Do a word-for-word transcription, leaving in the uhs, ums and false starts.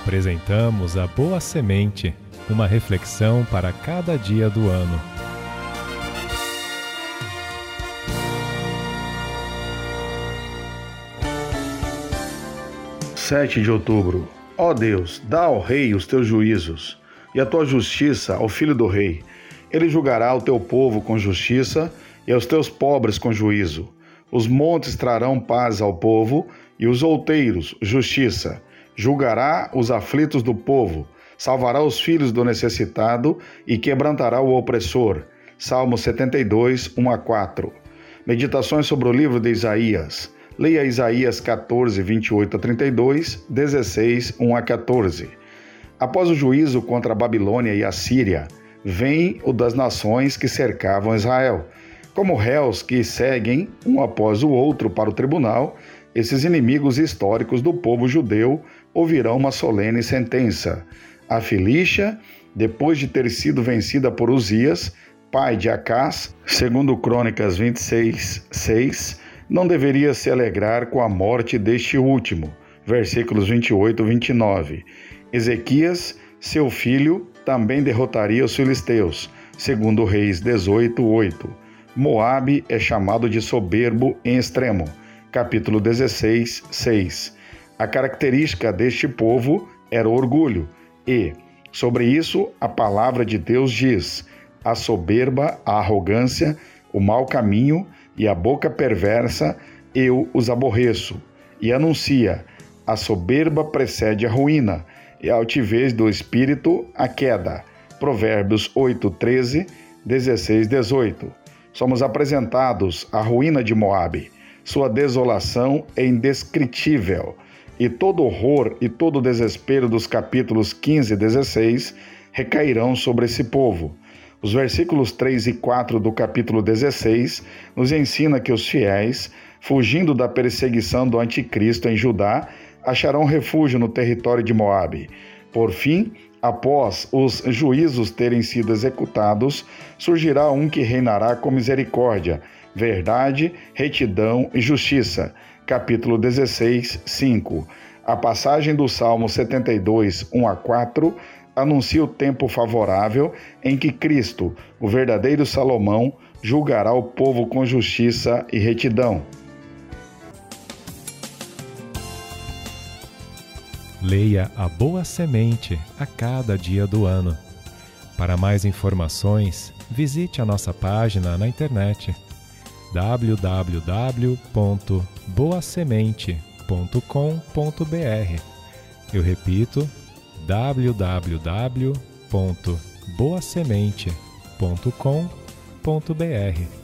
Apresentamos a Boa Semente, uma reflexão para cada dia do ano. sete de outubro. Ó Deus, dá ao rei os teus juízos, e a tua justiça ao filho do rei. Ele julgará o teu povo com justiça, e aos teus pobres com juízo. Os montes trarão paz ao povo, e os outeiros justiça. Julgará os aflitos do povo, salvará os filhos do necessitado, e quebrantará o opressor. Salmo setenta e dois, um a quatro. Meditações sobre o livro de Isaías. Leia Isaías quatorze, vinte e oito a trinta e dois, dezesseis, um a quatorze. Após o juízo contra a Babilônia e a Síria, vem o das nações que cercavam Israel. Como réus que seguem, um após o outro, para o tribunal, esses inimigos históricos do povo judeu ouvirão uma solene sentença. A Filístia, depois de ter sido vencida por Uzias, pai de Acás, segundo Crônicas vinte e seis, seis, não deveria se alegrar com a morte deste último. Versículos vinte e oito e vinte e nove. Ezequias, seu filho, também derrotaria os filisteus, segundo Reis dezoito, oito. Moabe é chamado de soberbo em extremo. Capítulo dezesseis, seis. A característica deste povo era o orgulho, e, sobre isso, a palavra de Deus diz: a soberba, a arrogância, o mau caminho e a boca perversa, eu os aborreço. E anuncia: a soberba precede a ruína, e a altivez do espírito, a queda. Provérbios oito, treze, dezesseis, dezoito. Somos apresentados à ruína de Moabe. Sua desolação é indescritível, e todo horror e todo o desespero dos capítulos quinze e dezesseis recairão sobre esse povo. Os versículos três e quatro do capítulo dezesseis nos ensina que os fiéis, fugindo da perseguição do anticristo em Judá, acharão refúgio no território de Moabe. Por fim, após os juízos terem sido executados, surgirá um que reinará com misericórdia, verdade, retidão e justiça. Capítulo dezesseis, cinco. A passagem do Salmo setenta e dois, um a quatro, anuncia o tempo favorável em que Cristo, o verdadeiro Salomão, julgará o povo com justiça e retidão. Leia a Boa Semente a cada dia do ano. Para mais informações, visite a nossa página na internet w w w ponto boa semente ponto com ponto b r. Eu repito, w w w ponto boa semente ponto com ponto b r.